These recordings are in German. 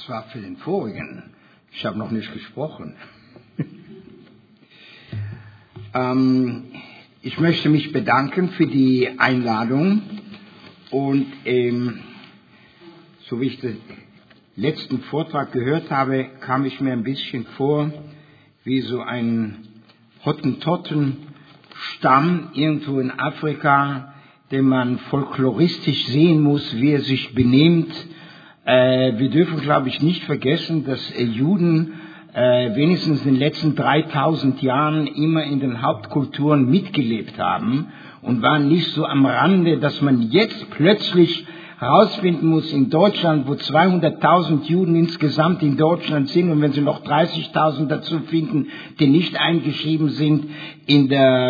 Das war für den vorigen. Ich habe noch nicht gesprochen. Ich möchte mich bedanken für die Einladung und so wie ich den letzten Vortrag gehört habe, kam ich mir ein bisschen vor wie so ein Hottentottenstamm irgendwo in Afrika, den man folkloristisch sehen muss, wie er sich benimmt. Wir dürfen, glaube ich, nicht vergessen, dass Juden wenigstens in den letzten 3000 Jahren immer in den Hauptkulturen mitgelebt haben und waren nicht so am Rande, dass man jetzt plötzlich herausfinden muss in Deutschland, wo 200.000 Juden insgesamt in Deutschland sind und wenn sie noch 30.000 dazu finden, die nicht eingeschrieben sind in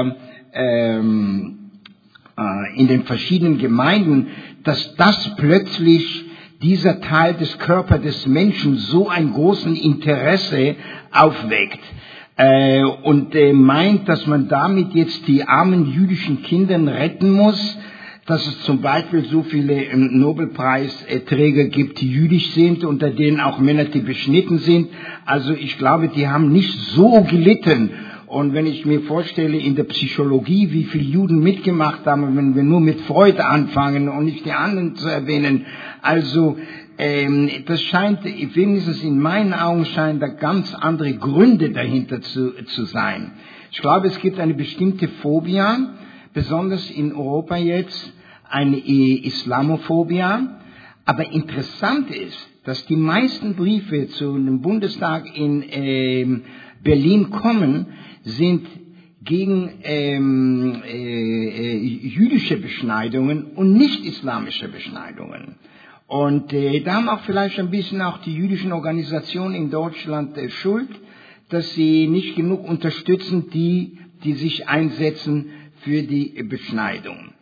den verschiedenen Gemeinden, dass das plötzlich dieser Teil des Körpers des Menschen so ein großes Interesse aufweckt und meint, dass man damit jetzt die armen jüdischen Kinder retten muss, dass es zum Beispiel so viele Nobelpreisträger gibt, die jüdisch sind, unter denen auch Männer, die beschnitten sind. Also ich glaube, die haben nicht so gelitten. Und wenn ich mir vorstelle, in der Psychologie, wie viele Juden mitgemacht haben, wenn wir nur mit Freud anfangen und nicht die anderen zu erwähnen, also das scheint, wenigstens in meinen Augen, scheinen da ganz andere Gründe dahinter zu sein. Ich glaube, es gibt eine bestimmte Phobie, besonders in Europa jetzt, eine Islamophobie. Aber interessant ist, dass die meisten Briefe zu dem Bundestag in Berlin kommen, sind gegen jüdische Beschneidungen und nicht islamische Beschneidungen. Und da haben auch vielleicht ein bisschen auch die jüdischen Organisationen in Deutschland Schuld, dass sie nicht genug unterstützen, die sich einsetzen für die Beschneidung.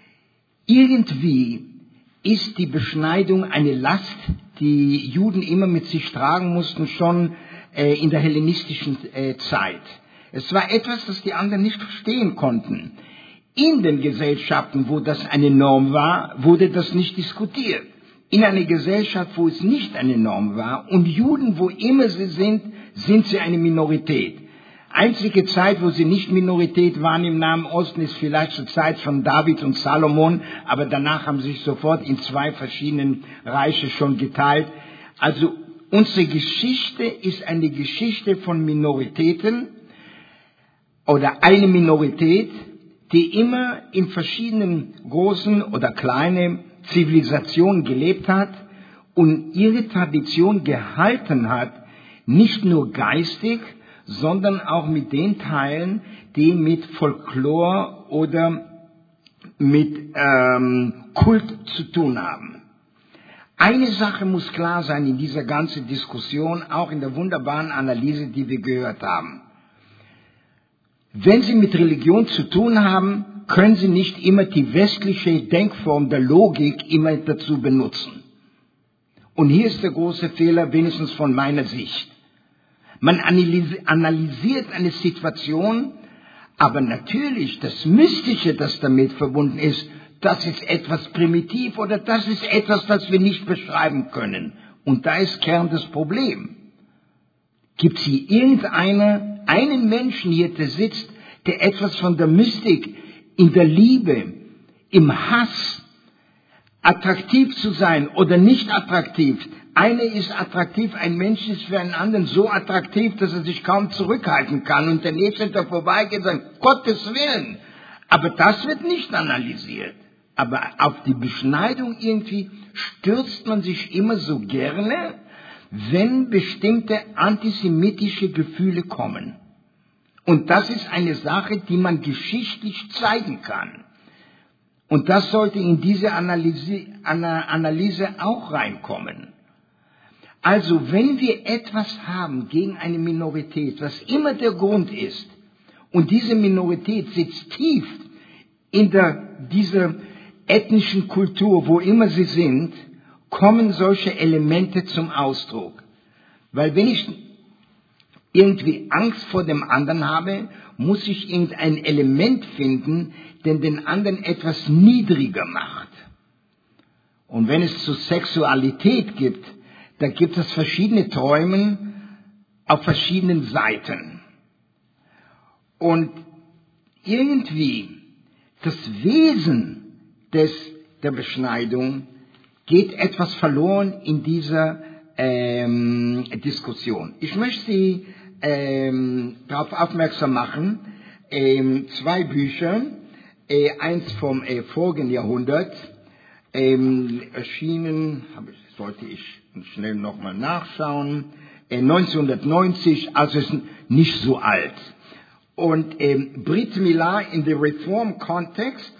Irgendwie ist die Beschneidung eine Last, die Juden immer mit sich tragen mussten, schon in der hellenistischen Zeit. Es war etwas, das die anderen nicht verstehen konnten. In den Gesellschaften, wo das eine Norm war, wurde das nicht diskutiert. In einer Gesellschaft, wo es nicht eine Norm war und Juden, wo immer sie sind, sind sie eine Minorität. Einzige Zeit, wo sie nicht Minorität waren im Nahen Osten, ist vielleicht zur Zeit von David und Salomon, aber danach haben sie sich sofort in zwei verschiedenen Reiche schon geteilt. Also unsere Geschichte ist eine Geschichte von Minoritäten oder eine Minorität, die immer in verschiedenen großen oder kleinen Zivilisationen gelebt hat und ihre Tradition gehalten hat, nicht nur geistig, sondern auch mit den Teilen, die mit Folklore oder mit Kult zu tun haben. Eine Sache muss klar sein in dieser ganzen Diskussion, auch in der wunderbaren Analyse, die wir gehört haben. Wenn Sie mit Religion zu tun haben, können Sie nicht immer die westliche Denkform der Logik immer dazu benutzen. Und hier ist der große Fehler, wenigstens von meiner Sicht. Man analysiert eine Situation, aber natürlich das Mystische, das damit verbunden ist, das ist etwas primitiv oder das ist etwas, das wir nicht beschreiben können. Und da ist Kern des Problems. Gibt es hier einen Menschen hier, der sitzt, der etwas von der Mystik in der Liebe, im Hass, attraktiv zu sein oder nicht attraktiv. Eine ist attraktiv, ein Mensch ist für einen anderen so attraktiv, dass er sich kaum zurückhalten kann und der Nächste, der vorbeigeht, und sagt, Gottes Willen. Aber das wird nicht analysiert. Aber auf die Beschneidung irgendwie stürzt man sich immer so gerne, wenn bestimmte antisemitische Gefühle kommen. Und das ist eine Sache, die man geschichtlich zeigen kann. Und das sollte in diese Analyse auch reinkommen. Also, wenn wir etwas haben gegen eine Minorität, was immer der Grund ist, und diese Minorität sitzt tief in dieser ethnischen Kultur, wo immer sie sind, kommen solche Elemente zum Ausdruck. Weil wenn ich irgendwie Angst vor dem anderen habe, muss ich irgendein Element finden, der den anderen etwas niedriger macht. Und wenn es zur Sexualität gibt, da gibt es verschiedene Träume auf verschiedenen Seiten. Und irgendwie das Wesen der Beschneidung geht etwas verloren in dieser Diskussion. Ich möchte Sie darauf aufmerksam machen, 2 Bücher, eins vom vorigen Jahrhundert, erschienen, sollte ich schnell nochmal nachschauen, 1990, also ist nicht so alt. Und Brit Milah in the Reform Context,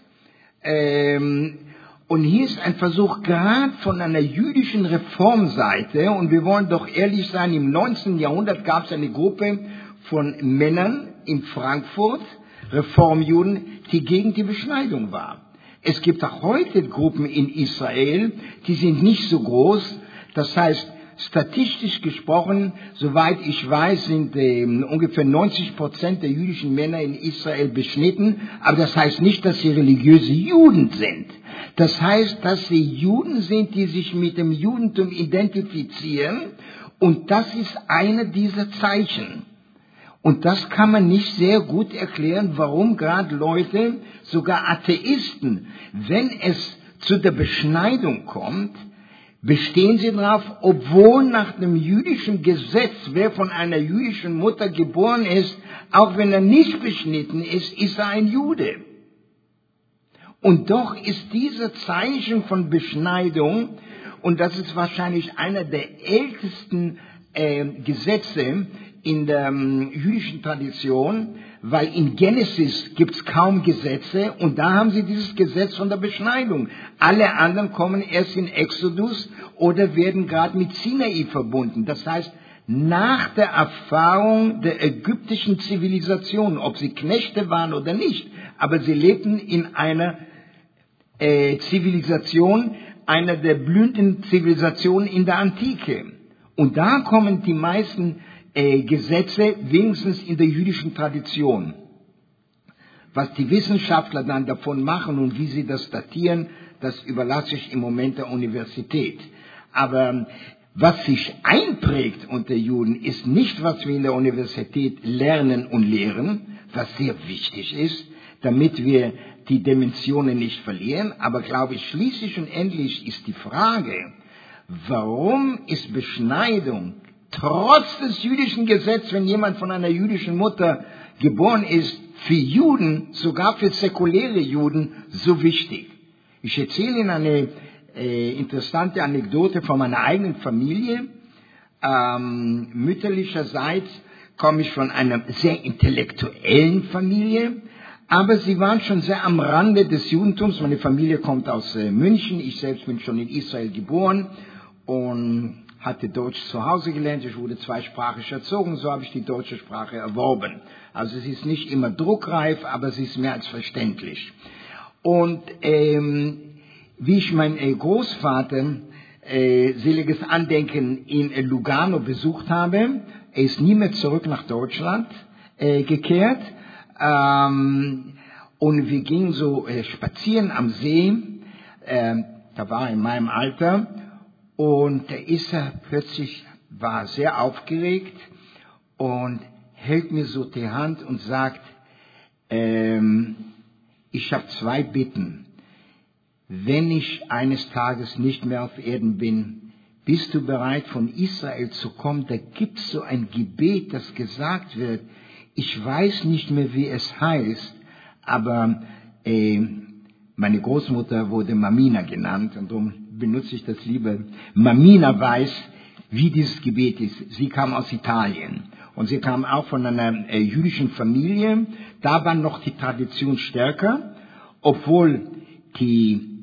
und hier ist ein Versuch gerade von einer jüdischen Reformseite, und wir wollen doch ehrlich sein, im 19. Jahrhundert gab es eine Gruppe von Männern in Frankfurt, Reformjuden, die gegen die Beschneidung war. Es gibt auch heute Gruppen in Israel, die sind nicht so groß, das heißt, statistisch gesprochen, soweit ich weiß, sind ungefähr 90% der jüdischen Männer in Israel beschnitten, aber das heißt nicht, dass sie religiöse Juden sind. Das heißt, dass sie Juden sind, die sich mit dem Judentum identifizieren, und das ist eine dieser Zeichen. Und das kann man nicht sehr gut erklären, warum gerade Leute, sogar Atheisten, wenn es zu der Beschneidung kommt, bestehen sie darauf, obwohl nach dem jüdischen Gesetz, wer von einer jüdischen Mutter geboren ist, auch wenn er nicht beschnitten ist, ist er ein Jude. Und doch ist dieses Zeichen von Beschneidung, und das ist wahrscheinlich einer der ältesten Gesetze in der jüdischen Tradition, weil in Genesis gibt's kaum Gesetze, und da haben sie dieses Gesetz von der Beschneidung. Alle anderen kommen erst in Exodus oder werden gerade mit Sinai verbunden. Das heißt, nach der Erfahrung der ägyptischen Zivilisation, ob sie Knechte waren oder nicht, aber sie lebten in einer Zivilisation, einer der blühenden Zivilisationen in der Antike. Und da kommen die meisten Gesetze, wenigstens in der jüdischen Tradition. Was die Wissenschaftler dann davon machen und wie sie das datieren, das überlasse ich im Moment der Universität. Aber was sich einprägt unter Juden, ist nicht, was wir in der Universität lernen und lehren, was sehr wichtig ist, damit wir die Dimensionen nicht verlieren. Aber glaube ich, schließlich und endlich ist die Frage, warum ist Beschneidung trotz des jüdischen Gesetzes, wenn jemand von einer jüdischen Mutter geboren ist, für Juden, sogar für säkuläre Juden, so wichtig? Ich erzähle Ihnen eine interessante Anekdote von meiner eigenen Familie. Mütterlicherseits komme ich von einer sehr intellektuellen Familie, aber sie waren schon sehr am Rande des Judentums. Meine Familie kommt aus München, ich selbst bin schon in Israel geboren und hatte Deutsch zu Hause gelernt, ich wurde zweisprachig erzogen, so habe ich die deutsche Sprache erworben. Also sie ist nicht immer druckreif, aber sie ist mehr als verständlich. Und wie ich meinen Großvater, seliges Andenken, in Lugano besucht habe, er ist nie mehr zurück nach Deutschland gekehrt, und wir gingen so spazieren am See, da war er in meinem Alter, und da ist er plötzlich, war sehr aufgeregt und hält mir so die Hand und sagt, ich habe 2 Bitten. Wenn ich eines Tages nicht mehr auf Erden bin, bist du bereit, von Israel zu kommen? Da gibt es so ein Gebet, das gesagt wird. Ich weiß nicht mehr, wie es heißt, aber meine Großmutter wurde Mamina genannt, und darum benutze ich das lieber. Mamina weiß, wie dieses Gebet ist. Sie kam aus Italien und sie kam auch von einer jüdischen Familie. Da war noch die Tradition stärker, obwohl die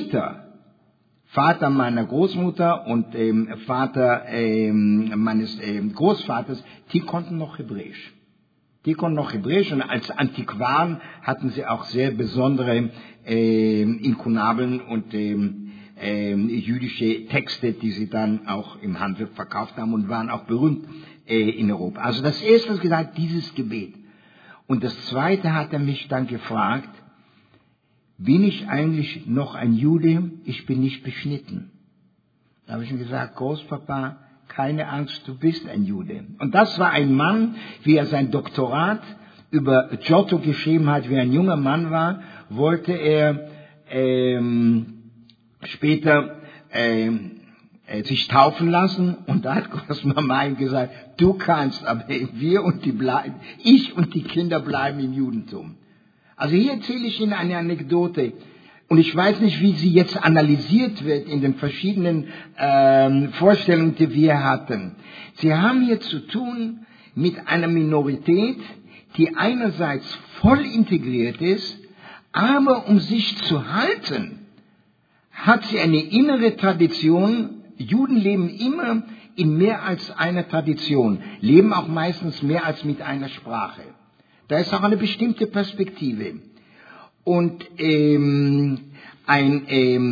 Vater meiner Großmutter und Vater meines Großvaters, die konnten noch Hebräisch. Und als Antiquaren hatten sie auch sehr besondere Inkunabeln und jüdische Texte, die sie dann auch im Handel verkauft haben und waren auch berühmt in Europa. Also das erste ist gesagt, dieses Gebet. Und das zweite hat er mich dann gefragt, bin ich eigentlich noch ein Jude? Ich bin nicht beschnitten. Da habe ich ihm gesagt, Großpapa, keine Angst, du bist ein Jude. Und das war ein Mann, wie er sein Doktorat über Giotto geschrieben hat, wie er ein junger Mann war, wollte er später sich taufen lassen, und da hat Großmama ihm gesagt, du kannst, aber ich und die Kinder bleiben im Judentum. Also hier erzähle ich Ihnen eine Anekdote, und ich weiß nicht, wie sie jetzt analysiert wird in den verschiedenen Vorstellungen, die wir hatten. Sie haben hier zu tun mit einer Minorität, die einerseits voll integriert ist, aber um sich zu halten, hat sie eine innere Tradition. Juden leben immer in mehr als einer Tradition, leben auch meistens mehr als mit einer Sprache. Da ist auch eine bestimmte Perspektive. Und ein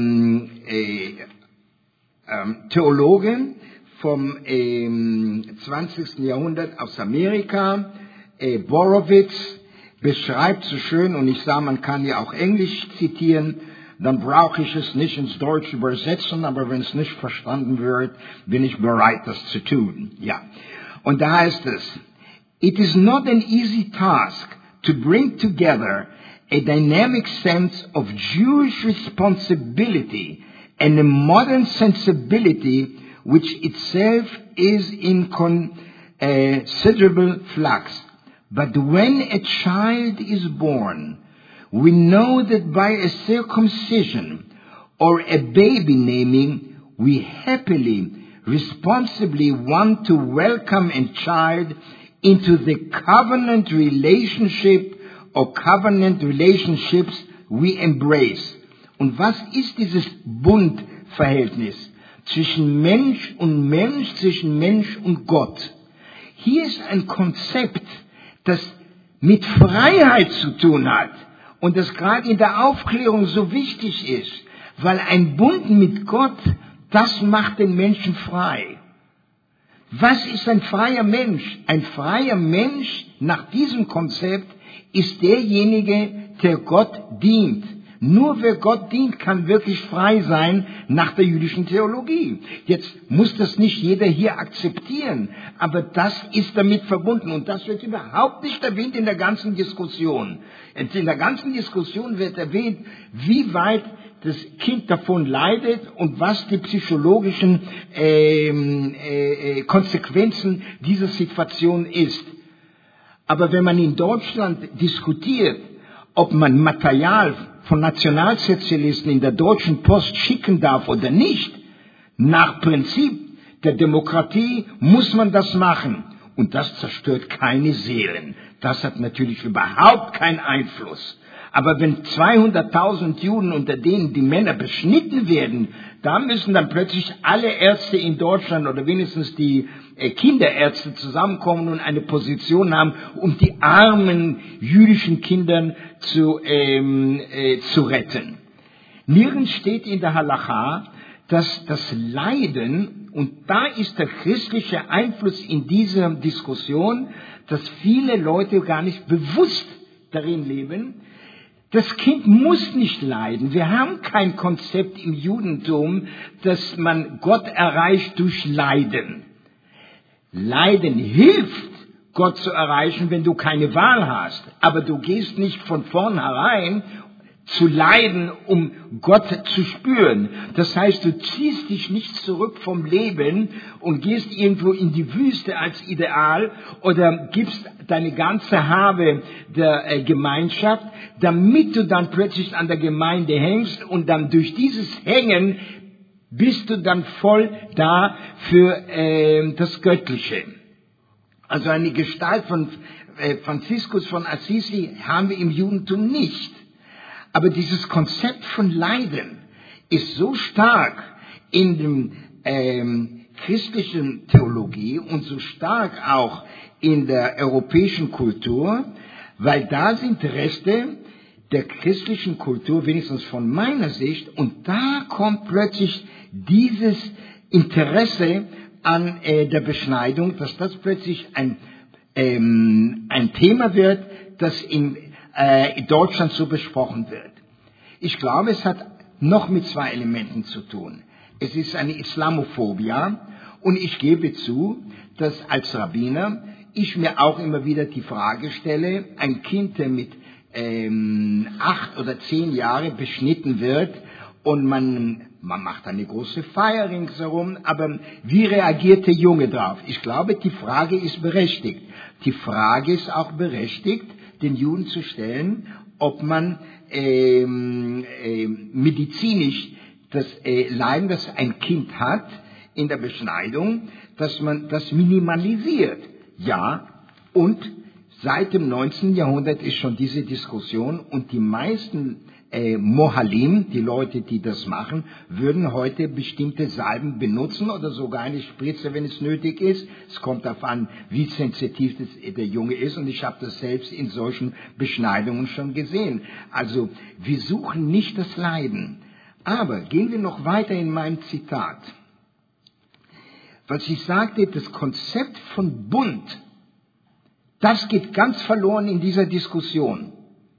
Theologe vom 20. Jahrhundert aus Amerika, Borowitz, beschreibt so schön, und ich sage, man kann ja auch Englisch zitieren, dann brauche ich es nicht ins Deutsche übersetzen, aber wenn es nicht verstanden wird, bin ich bereit, das zu tun. Ja. Und da heißt es, it is not an easy task to bring together a dynamic sense of Jewish responsibility and a modern sensibility which itself is in considerable flux. But when a child is born, we know that by a circumcision or a baby naming, we happily, responsibly want to welcome a child into the covenant relationship or covenant relationships we embrace. Und was ist dieses Bundverhältnis zwischen Mensch und Mensch, zwischen Mensch und Gott? Hier ist ein Konzept, das mit Freiheit zu tun hat. Und das gerade in der Aufklärung so wichtig ist, weil ein Bund mit Gott, das macht den Menschen frei. Was ist ein freier Mensch? Ein freier Mensch nach diesem Konzept ist derjenige, der Gott dient. Nur wer Gott dient, kann wirklich frei sein nach der jüdischen Theologie. Jetzt muss das nicht jeder hier akzeptieren, aber das ist damit verbunden, und das wird überhaupt nicht erwähnt in der ganzen Diskussion. In der ganzen Diskussion wird erwähnt, wie weit das Kind davon leidet und was die psychologischen Konsequenzen dieser Situation ist. Aber wenn man in Deutschland diskutiert, ob man Material von Nationalsozialisten in der Deutschen Post schicken darf oder nicht, nach Prinzip der Demokratie muss man das machen. Und das zerstört keine Seelen. Das hat natürlich überhaupt keinen Einfluss. Aber wenn 200.000 Juden, unter denen die Männer beschnitten werden, da müssen dann plötzlich alle Ärzte in Deutschland oder wenigstens die Kinderärzte zusammenkommen und eine Position haben, um die armen jüdischen Kinder zu retten. Nirgends steht in der Halacha, dass das Leiden, und da ist der christliche Einfluss in dieser Diskussion, dass viele Leute gar nicht bewusst darin leben, das Kind muss nicht leiden. Wir haben kein Konzept im Judentum, dass man Gott erreicht durch Leiden. Leiden hilft, Gott zu erreichen, wenn du keine Wahl hast. Aber du gehst nicht von vornherein zu leiden, um Gott zu spüren. Das heißt, du ziehst dich nicht zurück vom Leben und gehst irgendwo in die Wüste als Ideal oder gibst deine ganze Habe der Gemeinschaft, damit du dann plötzlich an der Gemeinde hängst und dann durch dieses Hängen bist du dann voll da für das Göttliche. Also eine Gestalt von Franziskus von Assisi haben wir im Judentum nicht. Aber dieses Konzept von Leiden ist so stark in der christlichen Theologie und so stark auch in der europäischen Kultur, weil da sind Reste der christlichen Kultur, wenigstens von meiner Sicht, und da kommt plötzlich dieses Interesse an der Beschneidung, dass das plötzlich ein Thema wird, das in Deutschland so besprochen wird. Ich glaube, es hat noch mit zwei Elementen zu tun. Es ist eine Islamophobie. Und ich gebe zu, dass als Rabbiner ich mir auch immer wieder die Frage stelle, ein Kind, der mit 8 oder 10 Jahre beschnitten wird und man macht eine große Feier ringsherum, aber wie reagiert der Junge drauf? Ich glaube, die Frage ist berechtigt. Die Frage ist auch berechtigt, den Juden zu stellen, ob man medizinisch das Leiden, das ein Kind hat in der Beschneidung, dass man das minimalisiert. Ja, und seit dem 19. Jahrhundert ist schon diese Diskussion und die meisten Mohalim, die Leute, die das machen, würden heute bestimmte Salben benutzen oder sogar eine Spritze, wenn es nötig ist. Es kommt darauf an, wie sensitiv der Junge ist und ich habe das selbst in solchen Beschneidungen schon gesehen. Also wir suchen nicht das Leiden. Aber gehen wir noch weiter in meinem Zitat. Was ich sagte, das Konzept von Bund, das geht ganz verloren in dieser Diskussion.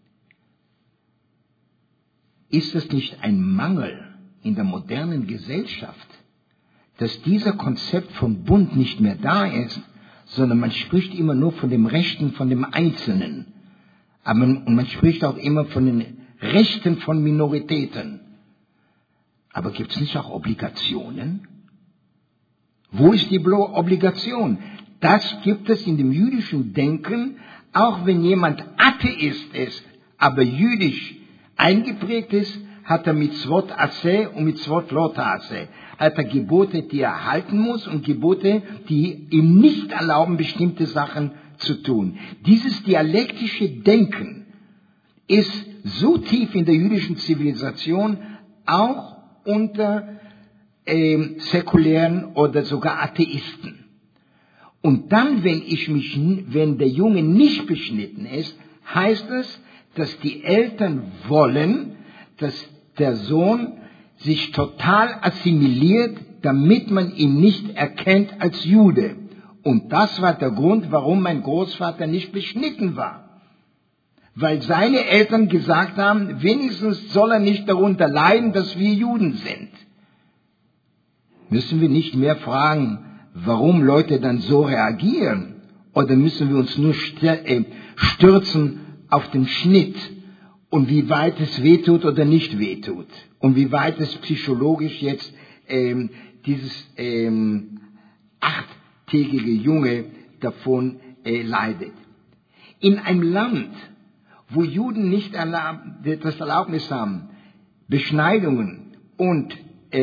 Ist es nicht ein Mangel in der modernen Gesellschaft, dass dieser Konzept von Bund nicht mehr da ist, sondern man spricht immer nur von dem Rechten von dem Einzelnen. Und man spricht auch immer von den Rechten von Minoritäten. Aber gibt es nicht auch Obligationen? Wo ist die Obligation? Das gibt es in dem jüdischen Denken, auch wenn jemand Atheist ist, aber jüdisch eingeprägt ist, hat er Mitzvot Aseh und Mitzvot Lo Ta'aseh. Hat er Gebote, die er halten muss und Gebote, die ihm nicht erlauben, bestimmte Sachen zu tun. Dieses dialektische Denken ist so tief in der jüdischen Zivilisation, auch unter säkulären oder sogar Atheisten. Und dann, wenn der Junge nicht beschnitten ist, heißt es, dass die Eltern wollen, dass der Sohn sich total assimiliert, damit man ihn nicht erkennt als Jude. Und das war der Grund, warum mein Großvater nicht beschnitten war. Weil seine Eltern gesagt haben, wenigstens soll er nicht darunter leiden, dass wir Juden sind. Müssen wir nicht mehr fragen, warum Leute dann so reagieren? Oder müssen wir uns nur stürzen auf den Schnitt und wie weit es wehtut oder nicht wehtut? Und wie weit es psychologisch jetzt dieses 8-tägige Junge davon leidet. In einem Land, wo Juden nicht das Erlaubnis haben, Beschneidungen und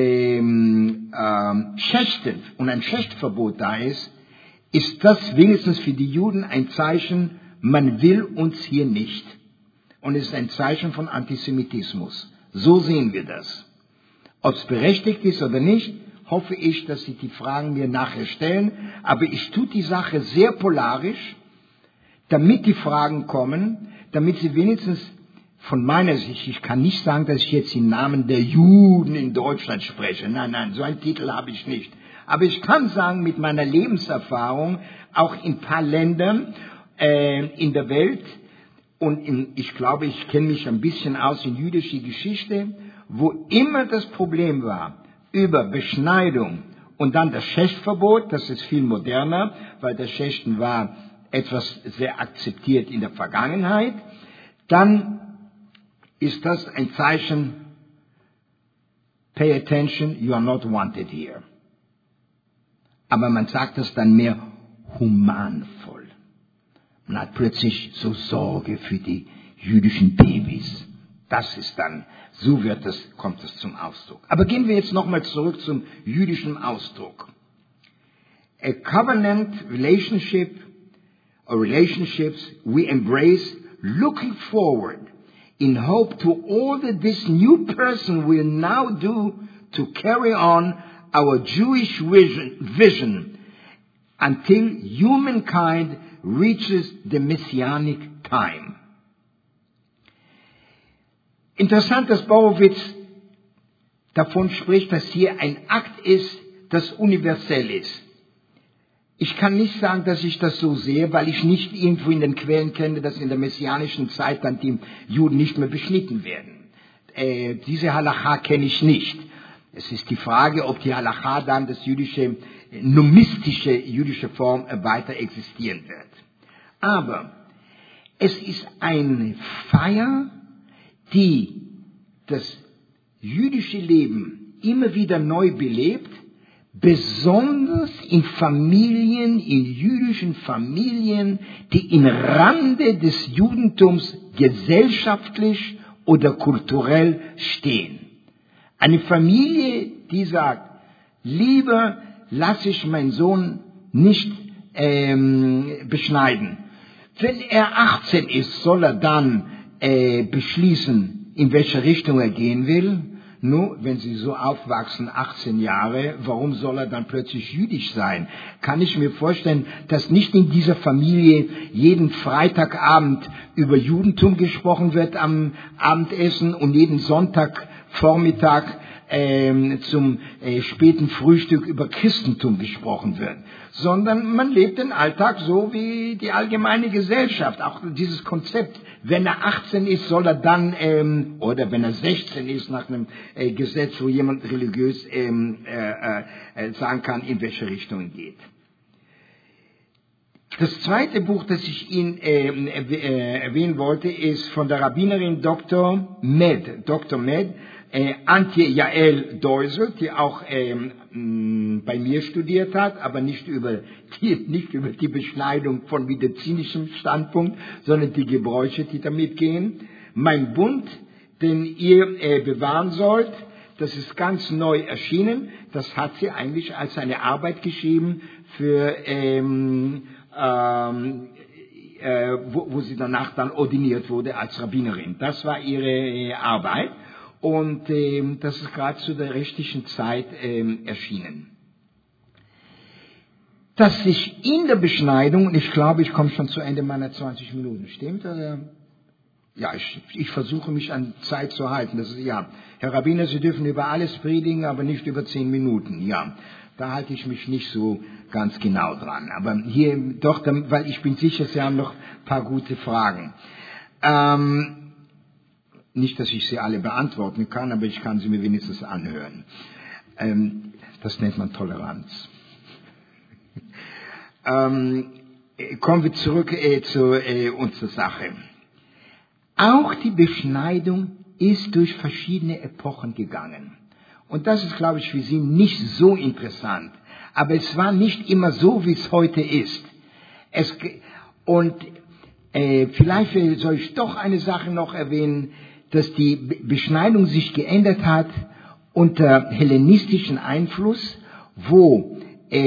Schächten und ein Schächtverbot da ist, ist das wenigstens für die Juden ein Zeichen, man will uns hier nicht. Und es ist ein Zeichen von Antisemitismus. So sehen wir das. Ob es berechtigt ist oder nicht, hoffe ich, dass Sie die Fragen mir nachher stellen. Aber ich tue die Sache sehr polarisch, damit die Fragen kommen, damit Sie wenigstens von meiner Sicht, ich kann nicht sagen, dass ich jetzt im Namen der Juden in Deutschland spreche. Nein, so einen Titel habe ich nicht. Aber ich kann sagen, mit meiner Lebenserfahrung, auch in ein paar Ländern in der Welt, und ich glaube, ich kenne mich ein bisschen aus in jüdischer Geschichte, wo immer das Problem war, über Beschneidung und dann das Schächtverbot, das ist viel moderner, weil das Schächten war etwas sehr akzeptiert in der Vergangenheit, dann ist das ein Zeichen, pay attention, you are not wanted here. Aber man sagt das dann mehr humanvoll. Man hat plötzlich so Sorge für die jüdischen Babys. Das ist dann, kommt es zum Ausdruck. Aber gehen wir jetzt nochmal zurück zum jüdischen Ausdruck. A covenant relationship or relationships we embrace looking forward in hope to all that this new person will now do to carry on our Jewish vision until humankind reaches the messianic time. Interessant, dass Borowitz davon spricht, dass hier ein Akt ist, das universell ist. Ich kann nicht sagen, dass ich das so sehe, weil ich nicht irgendwo in den Quellen kenne, dass in der messianischen Zeit dann die Juden nicht mehr beschnitten werden. Diese Halacha kenne ich nicht. Es ist die Frage, ob die Halacha dann, das nomistische jüdische Form weiter existieren wird. Aber es ist eine Feier, die das jüdische Leben immer wieder neu belebt, besonders in Familien, in jüdischen Familien, die im Rande des Judentums gesellschaftlich oder kulturell stehen. Eine Familie, die sagt, lieber lasse ich meinen Sohn nicht beschneiden. Wenn er 18 ist, soll er dann beschließen, in welche Richtung er gehen will. Nur, wenn sie so aufwachsen, 18 Jahre, warum soll er dann plötzlich jüdisch sein? Kann ich mir vorstellen, dass nicht in dieser Familie jeden Freitagabend über Judentum gesprochen wird am Abendessen und jeden Sonntagvormittag zum späten Frühstück über Christentum gesprochen wird, sondern man lebt den Alltag so wie die allgemeine Gesellschaft. Auch dieses Konzept, wenn er 18 ist, soll er dann, oder wenn er 16 ist, nach einem Gesetz, wo jemand religiös sagen kann, in welche Richtung er geht. Das zweite Buch, das ich Ihnen erwähnen wollte, ist von der Rabbinerin Dr. Med, Antje Jael Deusel, die auch bei mir studiert hat, aber nicht über die Beschneidung von medizinischem Standpunkt, sondern die Gebräuche, die damit gehen. Mein Bund, den ihr bewahren sollt, das ist ganz neu erschienen. Das hat sie eigentlich als eine Arbeit geschrieben für wo sie danach dann ordiniert wurde als Rabbinerin. Das war ihre Arbeit. Und das ist gerade zu der richtigen Zeit erschienen. Dass sich in der Beschneidung, und ich glaube, ich komme schon zu Ende meiner 20 Minuten, stimmt? Oder? Ja, ich versuche mich an Zeit zu halten. Das ist, ja, Herr Rabbiner, Sie dürfen über alles predigen, aber nicht über 10 Minuten. Ja, da halte ich mich nicht so ganz genau dran. Aber hier doch, weil ich bin sicher, Sie haben noch ein paar gute Fragen. Nicht, dass ich sie alle beantworten kann, aber ich kann sie mir wenigstens anhören. Das nennt man Toleranz. Kommen wir zurück zu unserer Sache. Auch die Beschneidung ist durch verschiedene Epochen gegangen. Und das ist, glaube ich, für Sie nicht so interessant. Aber es war nicht immer so, wie es heute ist. Vielleicht soll ich doch eine Sache noch erwähnen, dass die Beschneidung sich geändert hat unter hellenistischen Einfluss, wo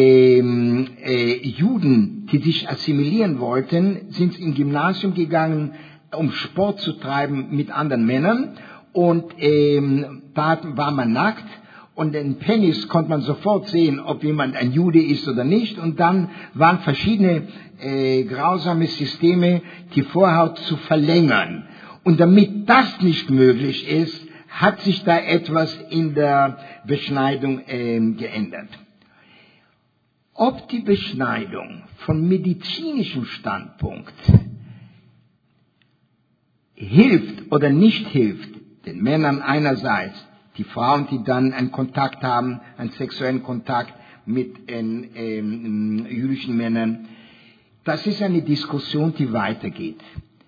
Juden, die sich assimilieren wollten, sind im Gymnasium gegangen, um Sport zu treiben mit anderen Männern, und da war man nackt, und in Penis konnte man sofort sehen, ob jemand ein Jude ist oder nicht, und dann waren verschiedene grausame Systeme, die Vorhaut zu verlängern. Und damit das nicht möglich ist, hat sich da etwas in der Beschneidung geändert. Ob die Beschneidung von medizinischem Standpunkt hilft oder nicht hilft, den Männern einerseits, die Frauen, die dann einen Kontakt haben, einen sexuellen Kontakt mit jüdischen Männern, das ist eine Diskussion, die weitergeht.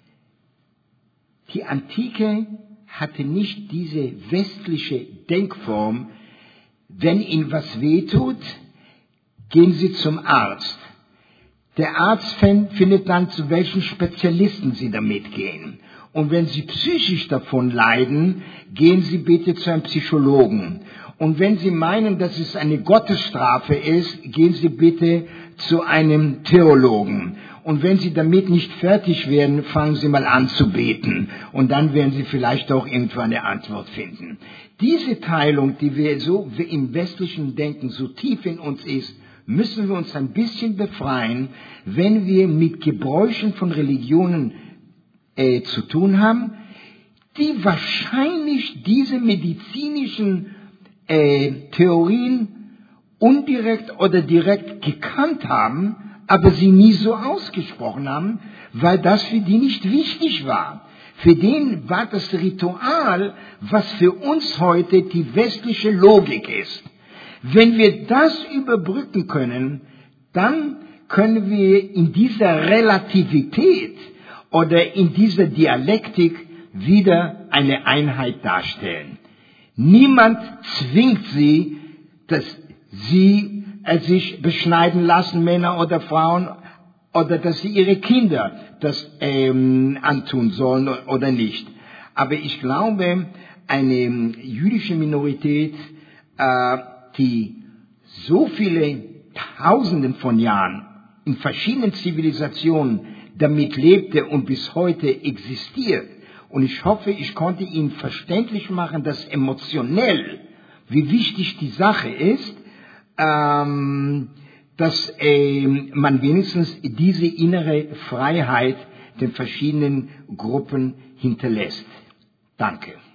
Die Antike hatte nicht diese westliche Denkform, wenn Ihnen was wehtut, gehen Sie zum Arzt. Der Arzt findet dann, zu welchen Spezialisten Sie damit gehen. Und wenn Sie psychisch davon leiden, gehen Sie bitte zu einem Psychologen. Und wenn Sie meinen, dass es eine Gottesstrafe ist, gehen Sie bitte zu einem Theologen. Und wenn Sie damit nicht fertig werden, fangen Sie mal an zu beten. Und dann werden Sie vielleicht auch irgendwann eine Antwort finden. Diese Teilung, die wir so im westlichen Denken so tief in uns ist, müssen wir uns ein bisschen befreien, wenn wir mit Gebräuchen von Religionen zu tun haben, die wahrscheinlich diese medizinischen Theorien indirekt oder direkt gekannt haben, aber sie nie so ausgesprochen haben, weil das für die nicht wichtig war. Für den war das Ritual, was für uns heute die westliche Logik ist. Wenn wir das überbrücken können, dann können wir in dieser Relativität oder in dieser Dialektik wieder eine Einheit darstellen. Niemand zwingt sie, dass sie sich beschneiden lassen, Männer oder Frauen, oder dass sie ihre Kinder das antun sollen oder nicht. Aber ich glaube, eine jüdische Minorität, die so viele Tausenden von Jahren in verschiedenen Zivilisationen damit lebte und bis heute existiert. Und ich hoffe, ich konnte Ihnen verständlich machen, dass emotionell, wie wichtig die Sache ist, dass man wenigstens diese innere Freiheit den verschiedenen Gruppen hinterlässt. Danke.